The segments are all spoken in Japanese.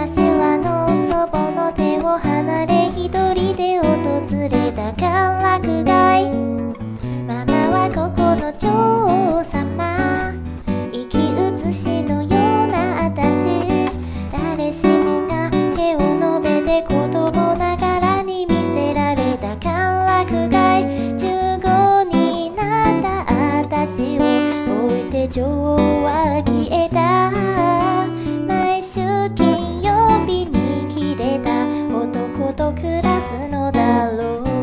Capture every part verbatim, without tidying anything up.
柏の祖母の手を離れ一人で訪れた歓楽街。ママはここの女王様、生き写しのような私。誰しもが手を伸べて子供ながらに見せられた歓楽街。じゅうごになった私を置いて女王は消えた。毎週金曜日に来てた男と暮らすのだろう。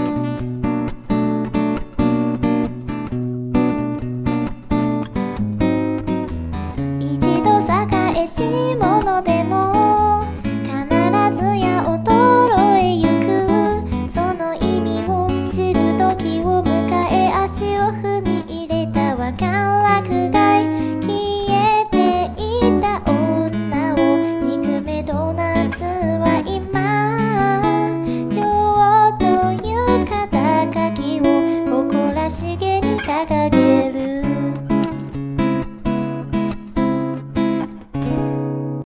一度栄し者でも必ずや衰えゆく。その意味を知る時を迎え足を踏み入れたは歓楽街。消えていた女を憎めど夏は今、女王という肩書きを誇らしげに掲げ